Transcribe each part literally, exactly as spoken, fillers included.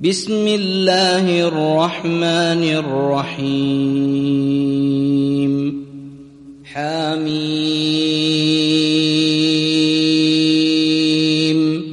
بسم الله الرحمن الرحيم حميم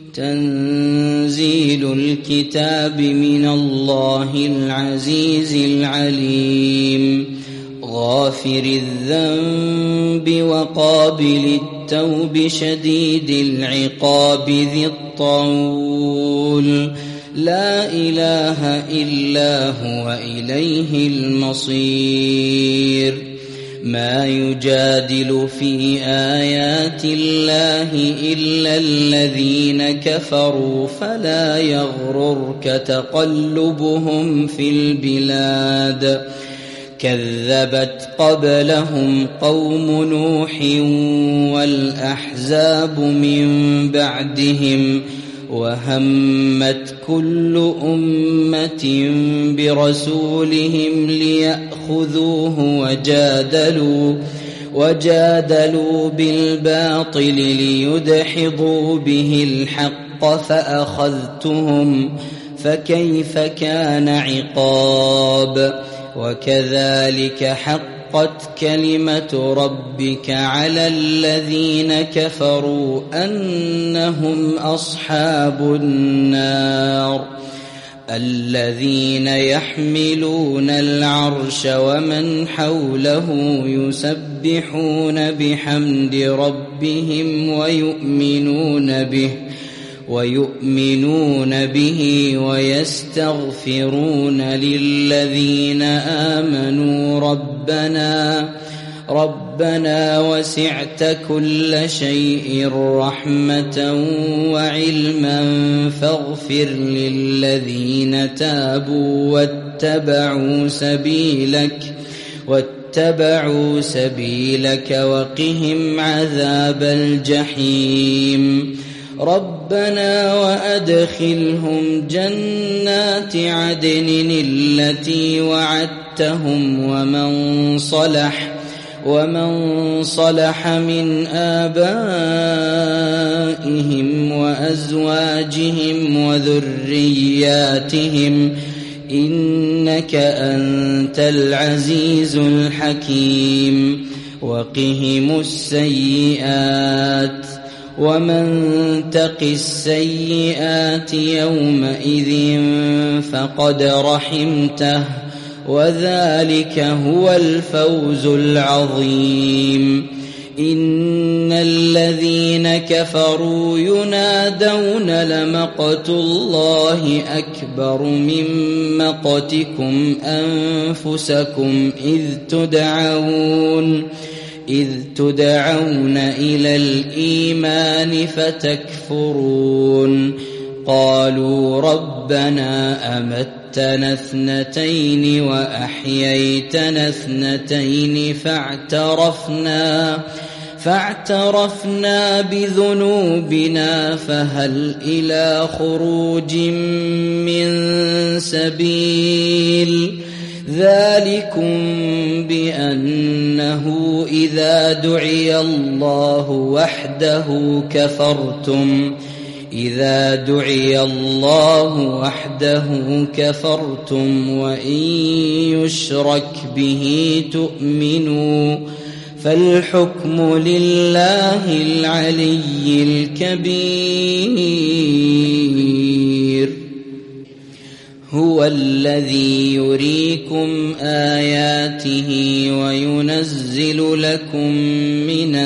تنزيل الكتاب من الله العزيز العليم غافر الذنب وقابل التوب شديد العقاب ذي الطول لا إله إلا هو إليه المصير ما يجادل في آيات الله إلا الذين كفروا فلا يغررك تقلبهم في البلاد كذبت قبلهم قوم نوح والأحزاب من بعدهم وهمت كل أمة برسولهم ليأخذوه وجادلوا وجادلوا بالباطل ليدحضوا به الحق فأخذتهم فكيف كان عقاب وكذلك حقت كلمة ربك على الذين كفروا أنهم أصحاب النار الذين يحملون العرش ومن حوله يسبحون بحمد ربهم ويؤمنون به ويؤمنون به ويستغفرون للذين آمنوا ربنا ربنا وسعت كل شيء رحمة وعلما فاغفر للذين تابوا واتبعوا سبيلك واتبعوا سبيلك وقهم عذاب الجحيم ربنا وأدخلهم جنات عدن التي وعدتهم ومن صلح ومن صلح من آبائهم وأزواجهم وذرياتهم إنك أنت العزيز الحكيم وقهم السيئات ومن تق السيئات يومئذ فقد رحمته وذلك هو الفوز العظيم إن الذين كفروا ينادون لمقت الله أكبر من مقتكم أنفسكم إذ تدعون إذ تدعون إلى الإيمان فتكفرون قالوا ربنا أمتنا اثنتين وأحييتنا اثنتين فاعترفنا فاعترفنا بذنوبنا فهل إلى خروج من سبيل ذلكم بأنه إذا دعي الله وحده كفرتم إذا دعي الله وحده كفرتم وإن يشرك به تؤمنوا فالحكم لله العلي الكبير هو الذي يريكم آياته وينزل لكم من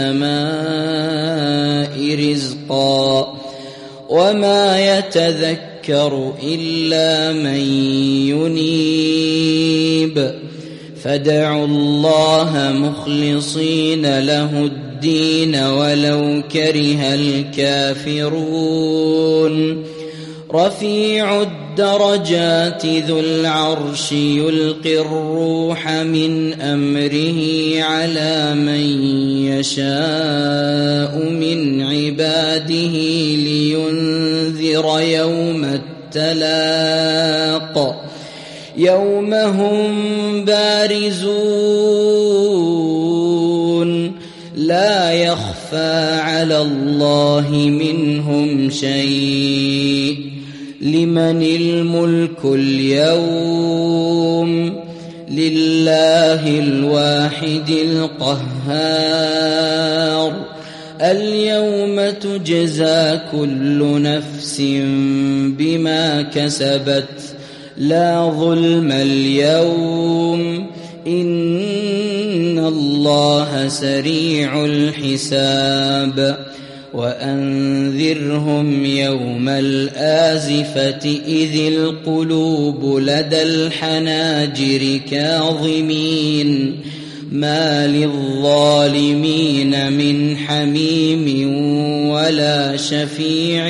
السماء رزقا وما يتذكر إلا من ينيب فادعوا الله مخلصين له الدين ولو كره الكافرون رفيع الدرجات ذو العرش يلقي الروح من أمره على من يشاء من عباده لينذر يوم التلاق يوم هم بارزون لا يخفى على الله منهم شيء لمن الملك اليوم لله الواحد القهار اليوم تجزى كل نفس بما كسبت لا ظلم اليوم إن الله سريع الحساب وأنذرهم يوم الآزفة إذ القلوب لدى الحناجر كاظمين ما للظالمين من حميم ولا شفيع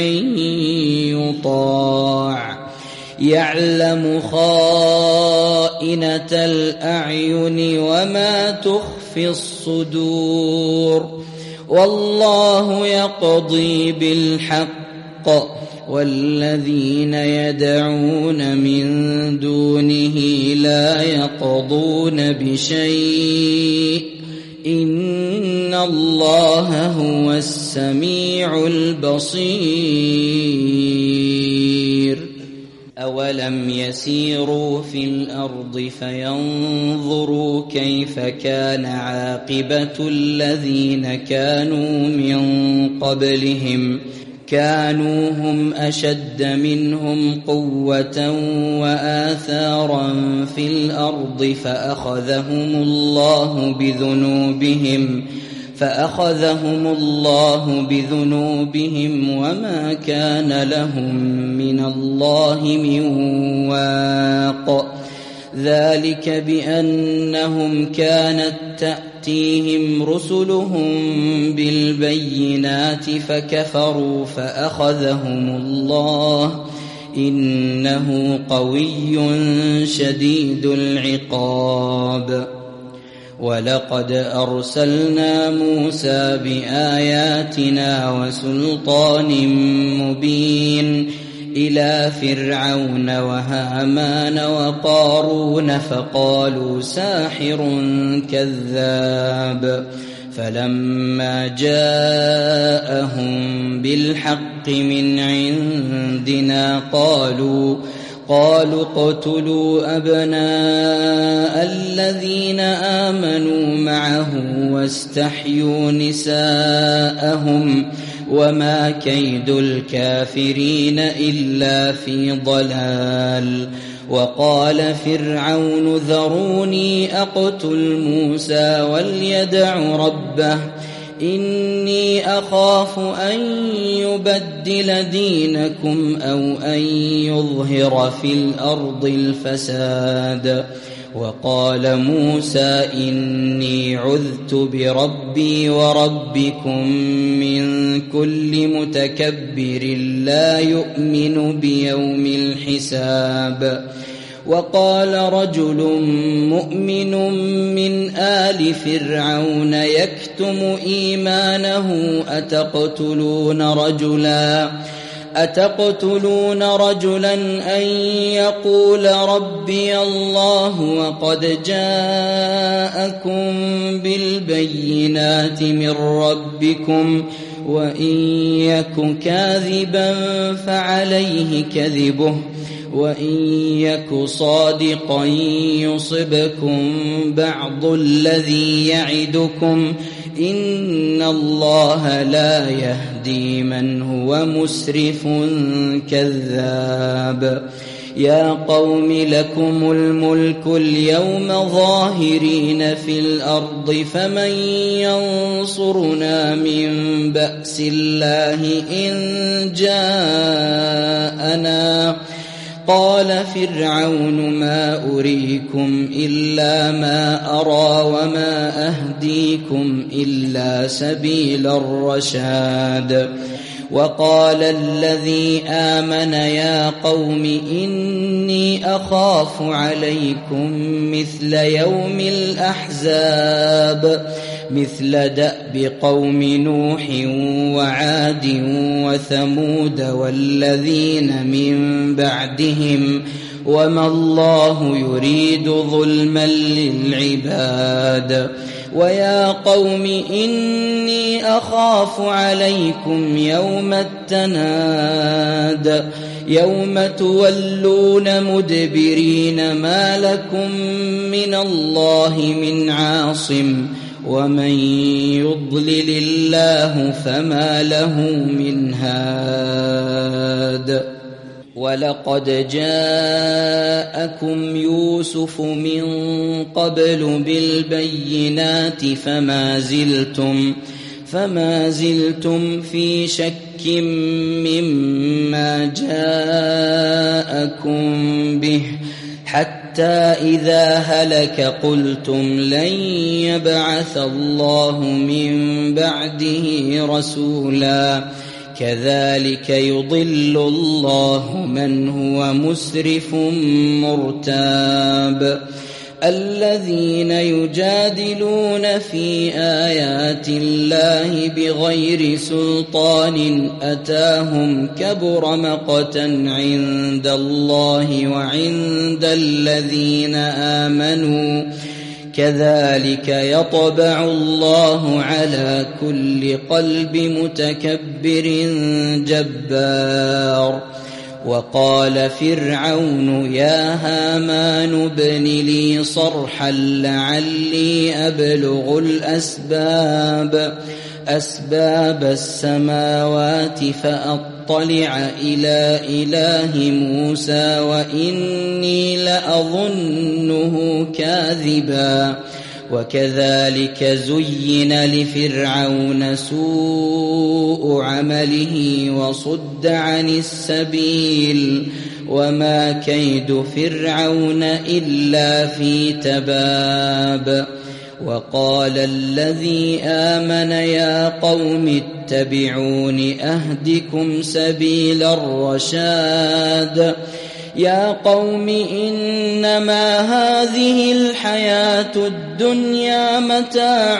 يطاع يعلم خائنة الأعين وما تخفي الصدور والله يقضي بالحق والذين يدعون من دونه لا يقضون بشيء إن الله هو السميع البصير أولم يسيروا في الأرض فينظروا كيف كان عاقبة الذين كانوا من قبلهم كانوا هم أشد منهم قوة وآثارا في الأرض فأخذهم الله بذنوبهم فأخذهم الله بذنوبهم وما كان لهم من الله من واق ذلك بأنهم كانت تأتيهم رسلهم بالبينات فكفروا فأخذهم الله إنه قوي شديد العقاب ولقد أرسلنا موسى بآياتنا وسلطان مبين إلى فرعون وهامان وقارون فقالوا ساحر كذاب فلما جاءهم بالحق من عندنا قالوا قالوا اقتلوا أبناء الذين آمنوا معه واستحيوا نساءهم وما كيد الكافرين إلا في ضلال وقال فرعون ذروني أقتل موسى وليدع ربه إني أخاف أن يبدل دينكم أو أن يظهر في الأرض الفساد وقال موسى إني عذت بربي وربكم من كل متكبر لا يؤمن بيوم الحساب وقال رجل مؤمن من آل فرعون يكتم إيمانه أتقتلون رجلا أتقتلون رجلا أن يقول ربي الله وقد جاءكم بالبينات من ربكم وإن يك كاذبا فعليه كذبه وإن يك صادقا يصبكم بعض الذي يعدكم إن الله لا يهدي من هو مسرف كذاب يا قوم لكم الملك اليوم ظاهرين في الأرض فمن ينصرنا من بأس الله إن جاءنا قال فرعون ما أريكم إلا ما أرى وما أهديكم إلا سبيل الرشاد وقال الذي آمن يا قوم إني أخاف عليكم مثل يوم الأحزاب مثل دأب قوم نوح وعاد وثمود والذين من بعدهم وما الله يريد ظلما للعباد ويا قوم إني أخاف عليكم يوم التناد يوم تولون مدبرين ما لكم من الله من عاصم ومن يضلل الله فما له من هاد ولقد جاءكم يوسف من قبل بالبينات فما زلتم فما زلتم في شك مما جاءكم به حتى إذا هلك قلتم لن يبعث الله من بعده رسولا كذلك يضل الله من هو مسرف مرتاب الذين يجادلون في آيات الله بغير سلطان أتاهم كبر مقتا عند الله وعند الذين آمنوا كذلك يطبع الله على كل قلب متكبر جبار وقال فرعون يا هامان ابن لي صرحا لعلي أبلغ الأسباب أسباب السماوات فأطلع إلى إله موسى وإني لأظنه كاذبا وكذلك زين لفرعون سوء عمله وصد عن السبيل وما كيد فرعون إلا في تباب وقال الذي آمن يا قوم اتبعون أهدكم سبيل الرشاد يا قوم إنما هذه الحياة الدنيا متاع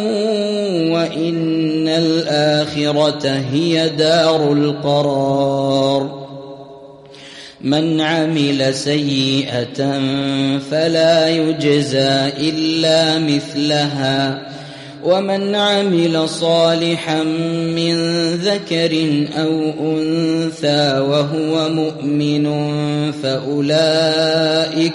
وإن الآخرة هي دار القرار من عمل سيئة فلا يجزى إلا مثلها ومن عمل صالحا من ذكر أو أنثى وهو مؤمن فأولئك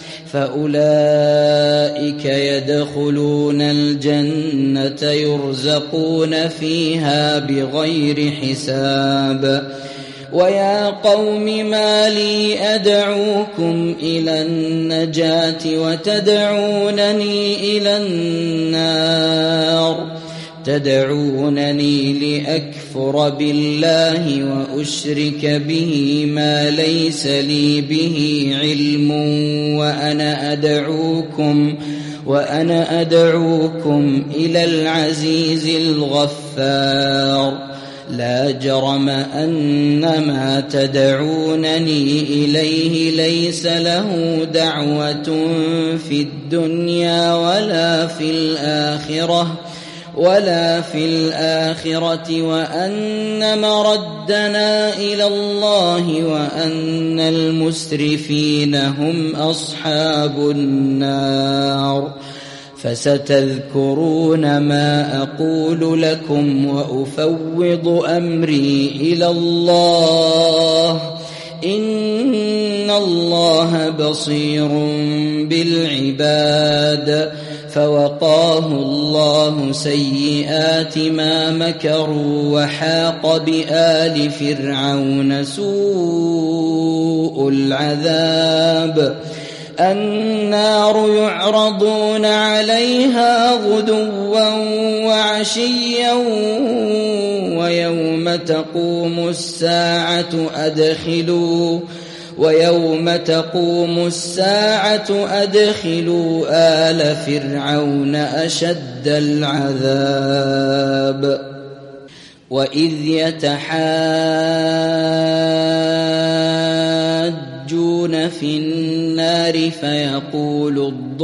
فأولئك يدخلون الجنة يرزقون فيها بغير حساب ويا قوم ما لي أدعوكم إلى النجاة وتدعونني إلى النار تدعونني لأكفر بالله وأشرك به ما ليس لي به علم وأنا أدعوكم وأنا أدعوكم إلى العزيز الغفار لا جرم أن ما تدعونني إليه ليس له دعوة في الدنيا ولا في الآخرة ولا في الآخرة وأن مردنا إلى الله وأن المسرفين هم أصحاب النار فستذكرون ما أقول لكم وأفوض أمري إلى الله إن الله بصير بالعباد فوقاه الله سيئات ما مكروا وحاق بآل فرعون سوء العذاب النار يعرضون عليها غدوا وعشيا ويوم تقوم الساعة أدخلوا ويوم تقوم الساعة أدخلوا آل فرعون أشد العذاب وإذ يتحاجون في النار فيقول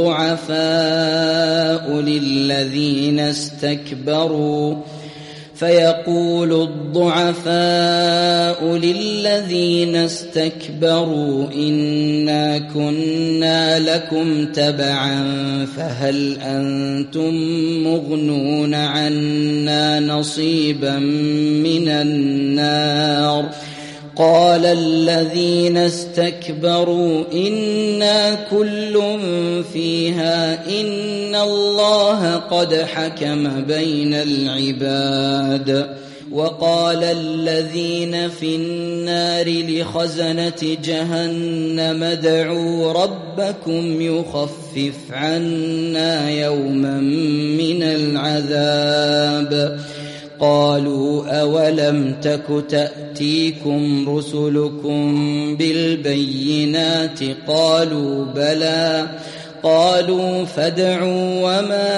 الضعفاء للذين استكبروا فيقول الضعفاء للذين استكبروا إنا كنا لكم تبعا فهل أنتم مغنون عنا نصيبا من النار قال الذين استكبروا إنا كل فيها إن الله قد حكم بين العباد. وقال الذين في النار لخزنة جهنم ادعوا ربكم يخفف عنا يوما من العذاب. قالوا أولم تك تأتيكم رسلكم بالبينات قالوا بلى قالوا فادعوا وما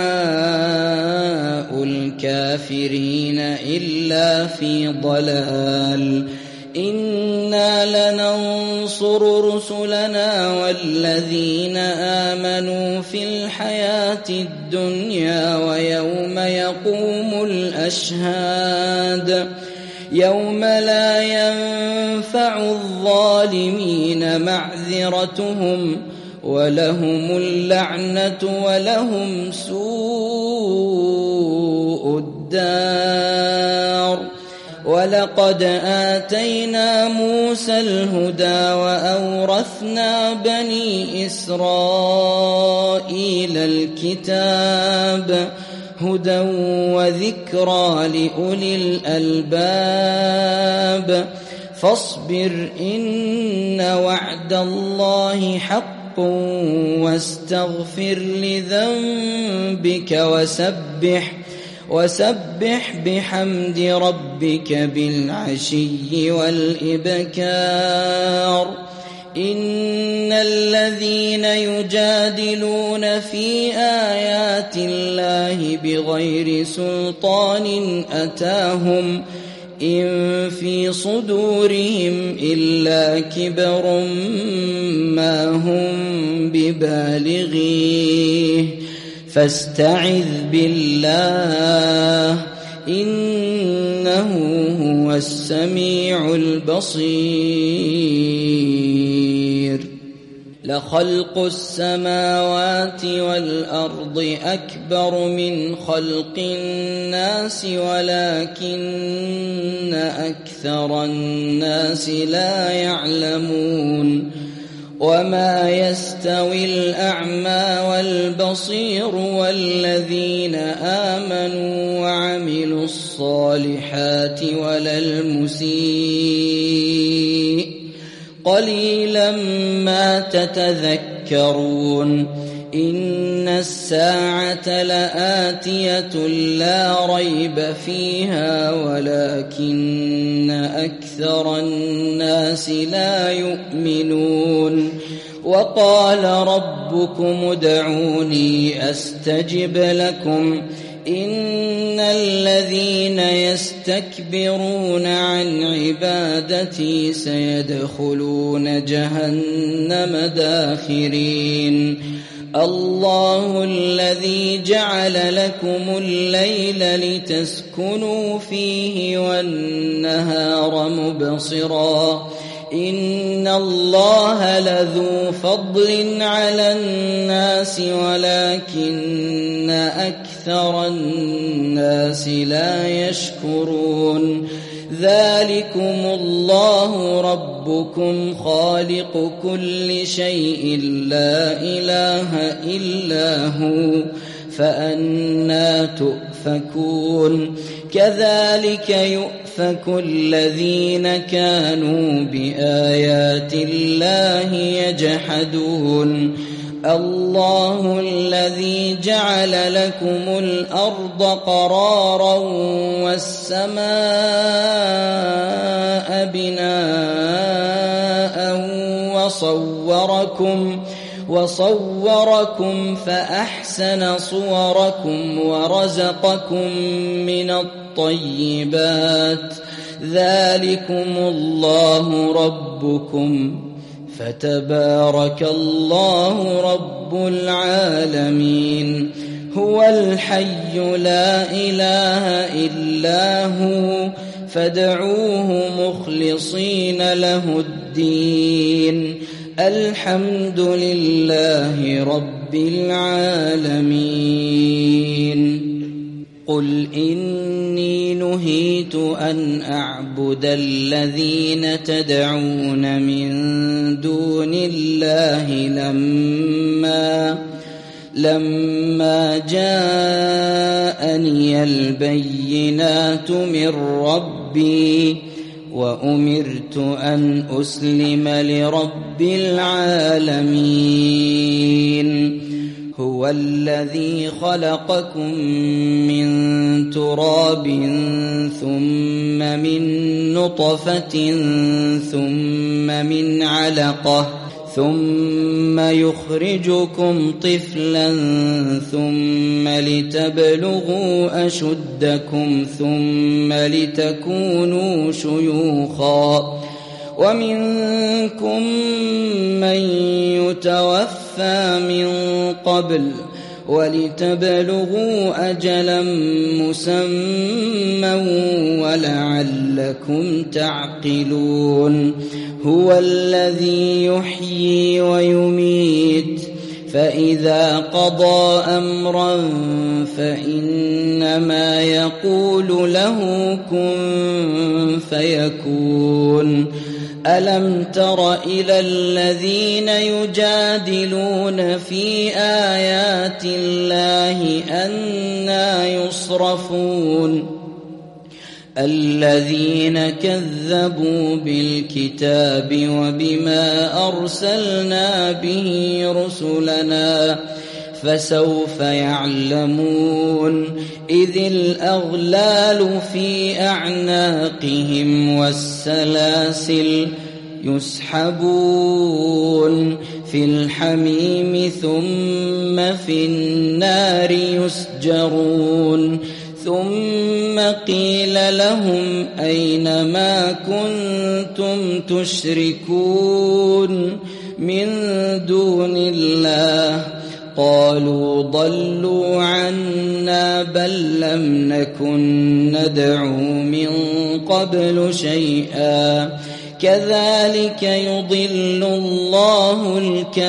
دعاء الكافرين إلا في ضلال. إنا لننصر رسلنا والذين آمنوا في الحياة الدنيا ويوم يقوم الأشهاد يوم لا ينفع الظالمين معذرتهم ولهم اللعنة ولهم سوء الدار. ولقد آتينا موسى الهدى وأورثنا بني إسرائيل الكتاب هدى وذكرى لأولي الألباب. فاصبر إن وعد الله حق واستغفر لذنبك وسبح وسبح بحمد ربك بالعشي والإبكار. إن الذين يجادلون في آيات الله بغير سلطان أتاهم إن في صدورهم إلا كبر ما هم ببالغيه فاستعذ بالله إنه هو السميع البصير. لخلق السماوات والأرض أكبر من خلق الناس ولكن أكثر الناس لا يعلمون. وما يستوي الأعمى والبصير والذين آمنوا وعملوا الصالحات ولا المسيء قليلا ما تتذكرون. إن الساعة لآتية لا ريب فيها ولكن أكثر الناس لا يؤمنون. وقال ربكم ادعوني أستجب لكم إن الذين يستكبرون عن عبادتي سيدخلون جهنم داخرين. الله الذي جعل لكم الليل لتسكنوا فيه والنهار مبصرا إن الله لذو فضل على الناس ولكن أكثر الناس لا يشكرون. ذلكم الله ربكم خالق كل شيء لا إله إلا هو فأنى تؤفكون. كذلك يؤفك الذين كانوا بآيات الله يجحدون. الله الذي جعل لكم الأرض قرارا والسماء بناء وصوركم وصوركم فأحسن صوركم ورزقكم من الطيبات. ذلكم الله ربكم فتبارك الله رب العالمين. هو الحي لا إله إلا هو فادعوه مخلصين له الدين. الحمد لله رب العالمين. قل إني نهيت أن أعبد نعبد الذين تدعون من دون الله لما لما جاءني البينات من ربي وأمرت أن أسلم لرب العالمين هو الذي خلقكم من تراب ثم من نطفة ثم من علقة ثم يخرجكم طفلا ثم لتبلغوا أشدكم ثم لتكونوا شيوخا ومنكم من يتوفى من قبل ولتبلغوا أجلا مسمى ولعلكم تعقلون هو الذي يحيي ويميت فإذا قضى أمرا فإنما يقول له كن فيكون ألم تر إلى الذين يجادلون في آيات الله أنى يصرفون الذين كذبوا بالكتاب وبما أرسلنا به رسلنا فسوف يعلمون إذ الأغلال في أعناقهم والسلاسل يسحبون في الحميم ثم في النار يسجرون ثم قيل لهم أين ما كنتم تشركون من دون الله قالوا ضلوا عنا بل لم نكن ندعو من قبل شيئا كذلك يضل الله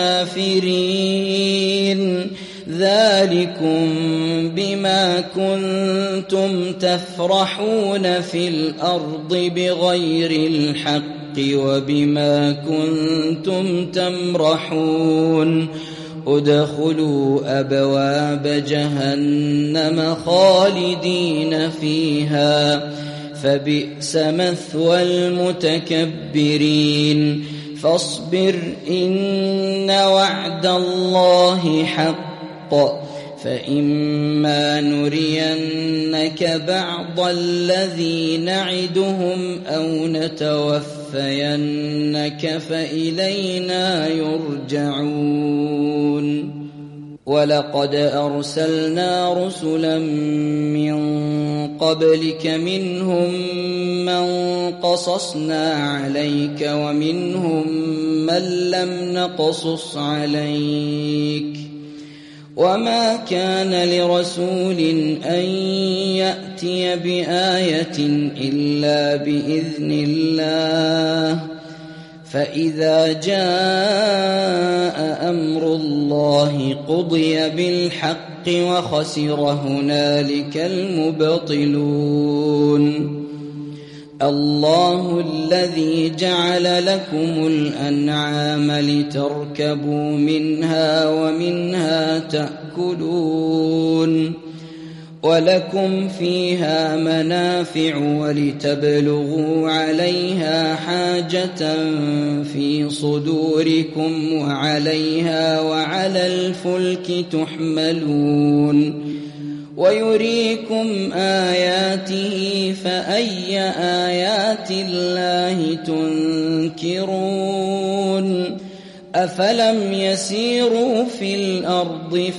الكافرين ذلكم بما كنتم تفرحون في الأرض بغير الحق وبما كنتم تمرحون ادخلوا أبواب جهنم خالدين فيها فبئس مثوى المتكبرين فاصبر إن وعد الله حق فإما نرينك بعض الذي نعدهم أو نتوفينك فإلينا يرجعون ولقد أرسلنا رسلا من قبلك منهم من قصصنا عليك ومنهم من لم نقصص عليك وما كان لرسول أن يأتي بآية إلا بإذن الله فإذا جاء أمر الله قضي بالحق وخسر هنالك المبطلون الله الذي جعل لكم الأنعام لتركبوا منها ومنها تأكلون ولكم فيها منافع ولتبلغوا عليها حاجة في صدوركم وعليها وعلى الفلك تحملون ويريكم آياته فأي آيات الله تنكرون أفلم يسيروا في الأرض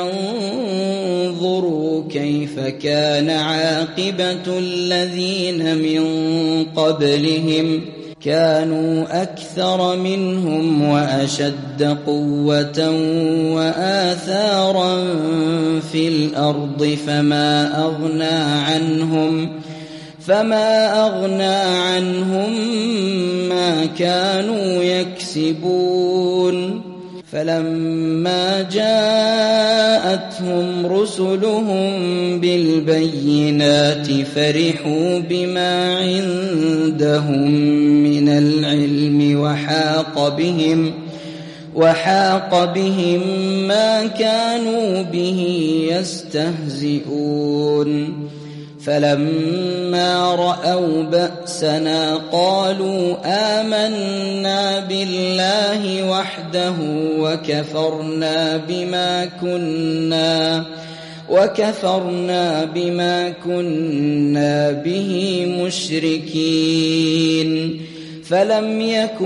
فينظروا كيف كان عاقبة الذين من قبلهم كانوا أكثر منهم وأشد قوة وآثارا في الأرض فما أغنى عنهم فما أغنى عنهم ما كانوا يكسبون فلما جاءتهم رسلهم بالبينات فرحوا بما عندهم من العلم وحاق بهم وحاق بهم ما كانوا به يستهزئون فلما رأوا بأسنا قالوا آمنا بالله وحده وكفرنا بما كنا وكفرنا بما كنا به مشركين فلم يك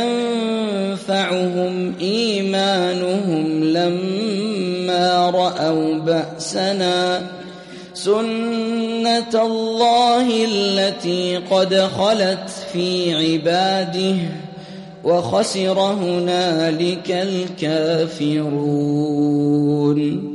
ينفعهم إيمانهم لما رأوا بأسنا سنة الله التي قد خلت في عباده وخسر هنالك الكافرون.